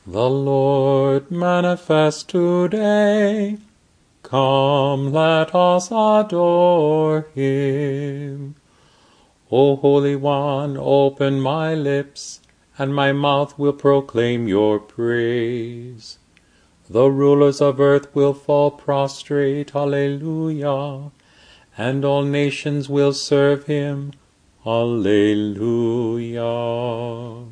The Lord manifest today. Come, let us adore him. O Holy One, open my lips, and my mouth will proclaim your praise. The rulers of earth will fall prostrate, Alleluia, and all nations will serve him, Alleluia.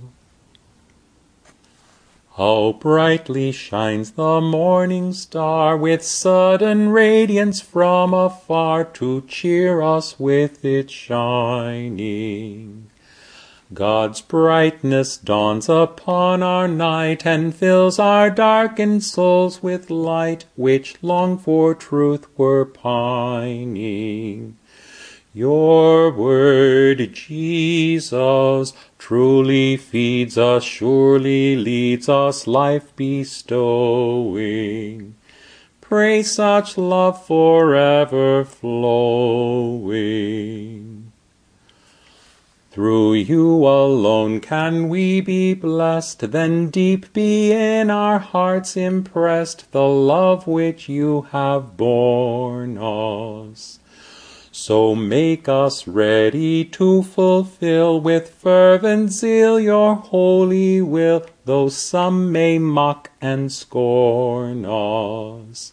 How brightly shines the morning star, with sudden radiance from afar, to cheer us with its shining. God's brightness dawns upon our night, and fills our darkened souls with light, which long for truth were pining. Your word, Jesus, truly feeds us, surely leads us, life bestowing. Pray such love forever flowing. Through you alone can we be blessed, then deep be in our hearts impressed the love which you have borne us. So make us ready to fulfill with fervent zeal your holy will, though some may mock and scorn us.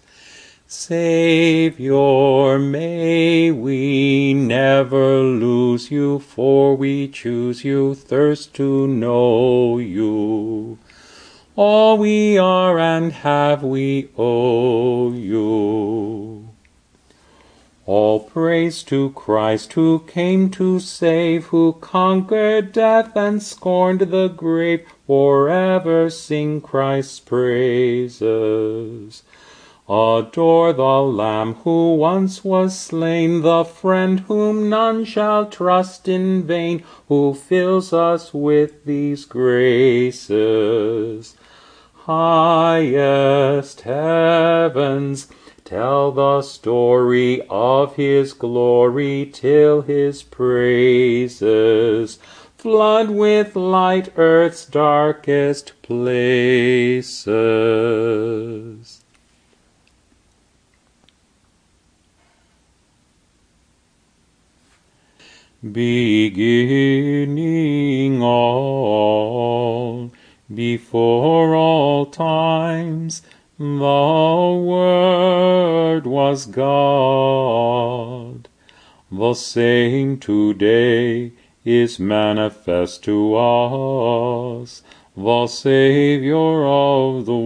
Saviour, may we never lose you, for we choose you, thirst to know you. All we are and have we owe you. All praise to Christ, who came to save, who conquered death and scorned the grave. Forever sing Christ's praises. Adore the Lamb who once was slain, the friend whom none shall trust in vain, who fills us with these graces. Highest heavens, tell the story of his glory, till his praises flood with light earth's darkest places. Beginning all, before all times, the Word was God. The same today is manifest to us, the Saviour of the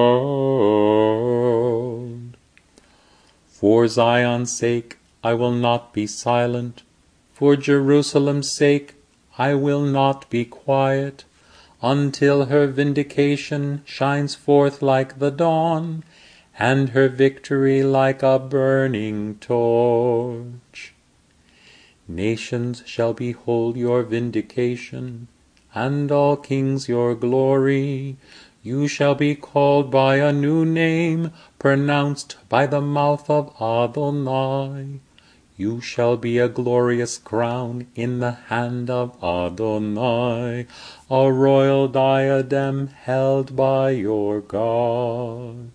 world. For Zion's sake I will not be silent, for Jerusalem's sake I will not be quiet, until her vindication shines forth like the dawn, and her victory like a burning torch. Nations shall behold your vindication, and all kings your glory. You shall be called by a new name, pronounced by the mouth of Adonai. You shall be a glorious crown in the hand of Adonai, a royal diadem held by your God.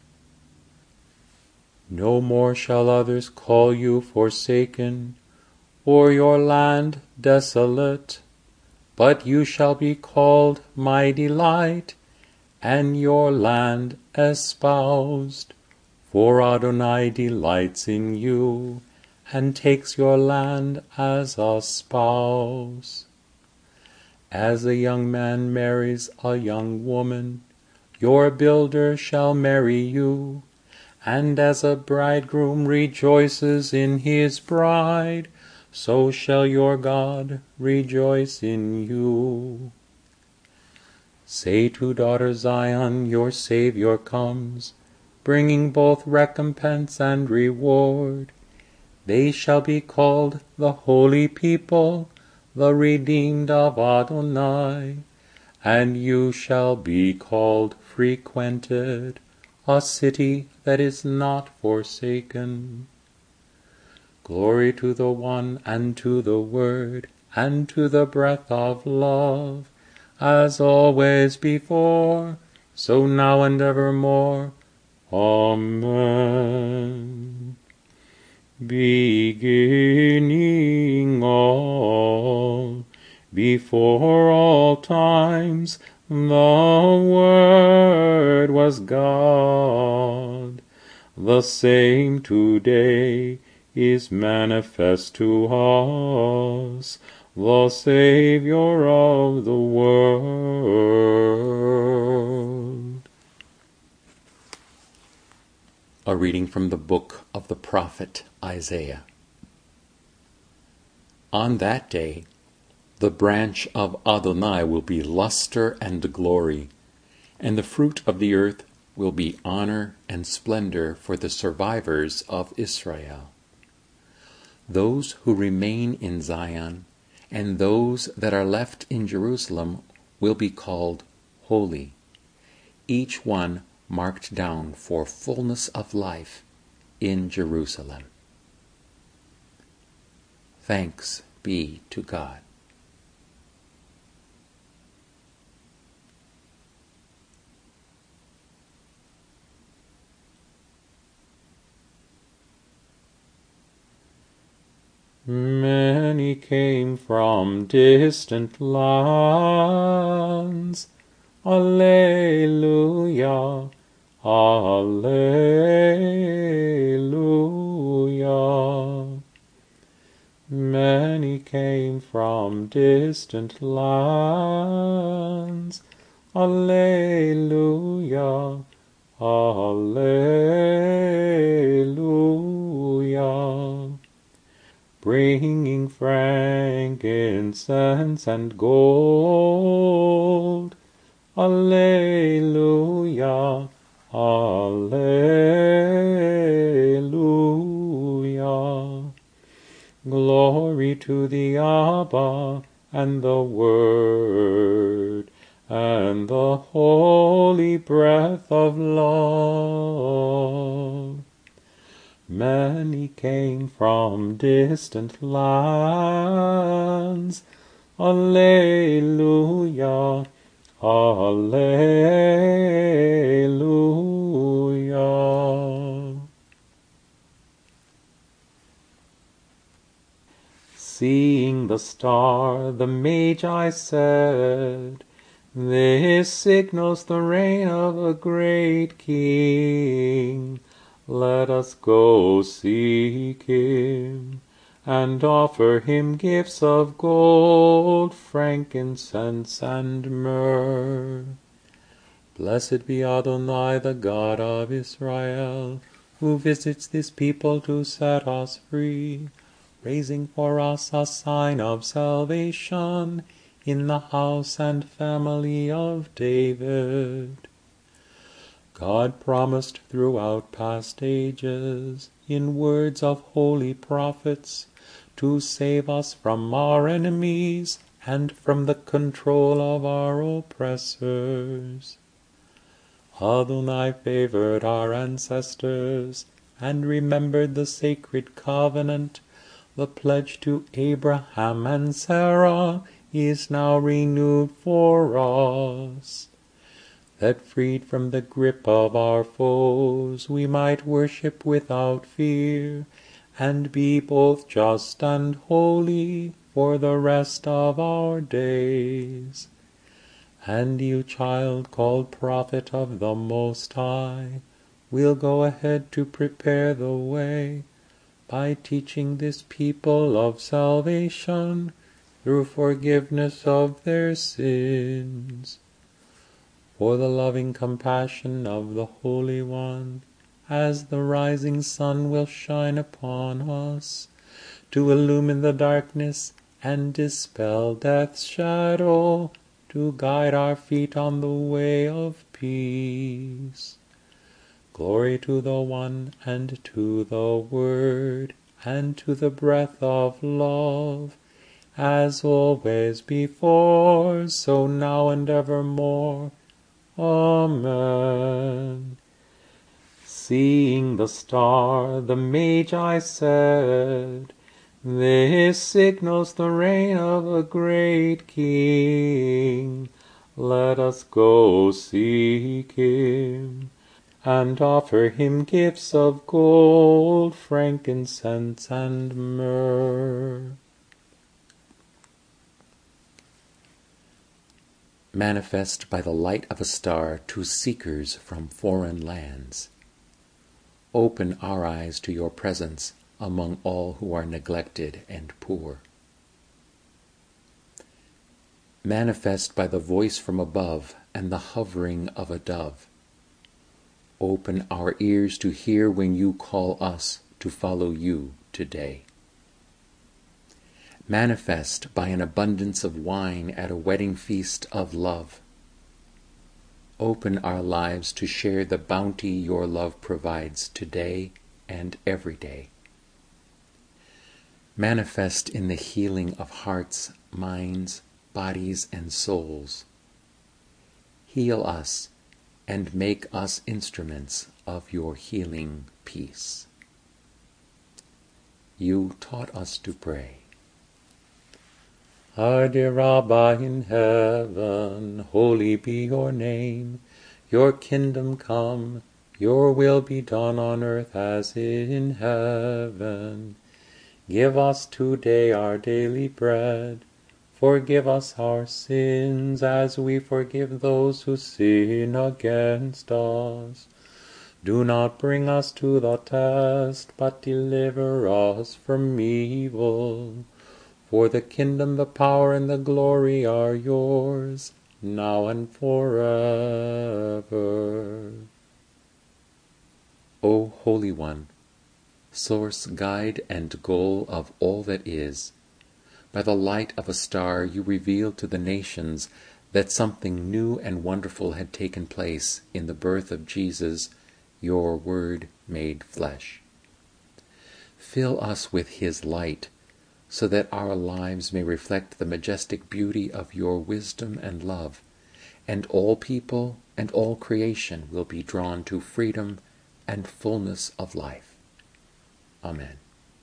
No more shall others call you forsaken, or your land desolate, but you shall be called my delight, and your land espoused, for Adonai delights in you, and takes your land as a spouse. As a young man marries a young woman, your builder shall marry you, and as a bridegroom rejoices in his bride, so shall your God rejoice in you. Say to daughter Zion, your Saviour comes, bringing both recompense and reward. They shall be called the holy people, the redeemed of Adonai, and you shall be called frequented, a city that is not forsaken. Glory to the One, and to the Word, and to the breath of love, as always before, so now and evermore. Amen. Beginning all, before all times, the Word was God. The same today is manifest to us, the Savior of the world. A reading from the book of the prophet Isaiah. On that day, the branch of Adonai will be luster and glory, and the fruit of the earth will be honor and splendor for the survivors of Israel. Those who remain in Zion and those that are left in Jerusalem will be called holy, each one marked down for fullness of life in Jerusalem. Thanks be to God. Many came from distant lands. Alleluia, Alleluia. Many came from distant lands. Alleluia, Alleluia. Bringing frankincense and gold. Alleluia, Alleluia. Glory to the Abba, and the Word, and the holy breath of love. Many came from distant lands. Alleluia, Alleluia. Seeing the star, the Magi said, "This signals the reign of a great King. Let us go seek him, and offer him gifts of gold, frankincense, and myrrh." Blessed be Adonai, the God of Israel, who visits this people to set us free, raising for us a sign of salvation in the house and family of David. God promised throughout past ages, in words of holy prophets, to save us from our enemies and from the control of our oppressors. Adonai favored our ancestors and remembered the sacred covenant. The pledge to Abraham and Sarah is now renewed for us, that freed from the grip of our foes we might worship without fear, and be both just and holy for the rest of our days. And you, child called prophet of the Most High, will go ahead to prepare the way by teaching this people of salvation through forgiveness of their sins. For the loving compassion of the Holy One, as the rising sun will shine upon us, to illumine the darkness and dispel death's shadow, to guide our feet on the way of peace. Glory to the One, and to the Word, and to the breath of love, as always before, so now and evermore. Amen. Seeing the star, the Magi said, "This signals the reign of a great King. Let us go seek him, and offer him gifts of gold, frankincense, and myrrh. Manifest by the light of a star to seekers from foreign lands. Open our eyes to your presence among all who are neglected and poor. Manifest by the voice from above and the hovering of a dove. Open our ears to hear when you call us to follow you today. Manifest by an abundance of wine at a wedding feast of love. Open our lives to share the bounty your love provides today and every day. Manifest in the healing of hearts, minds, bodies, and souls. Heal us and make us instruments of your healing peace. You taught us to pray. Our dear Rabbi in heaven, holy be your name. Your kingdom come, your will be done on earth as in heaven. Give us today our daily bread. Forgive us our sins as we forgive those who sin against us. Do not bring us to the test, but deliver us from evil. For the kingdom, the power, and the glory are yours, now and forever. O Holy One, source, guide, and goal of all that is, by the light of a star you revealed to the nations that something new and wonderful had taken place in the birth of Jesus, your Word made flesh. Fill us with his light, so that our lives may reflect the majestic beauty of your wisdom and love, and all people and all creation will be drawn to freedom and fullness of life. Amen.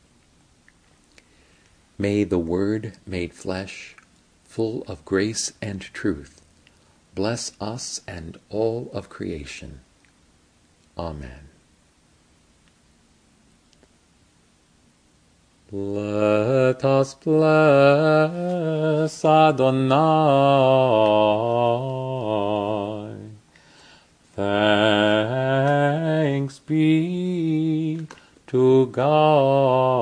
May the Word made flesh, full of grace and truth, bless us and all of creation. Amen. Let us bless Adonai. Thanks be to God.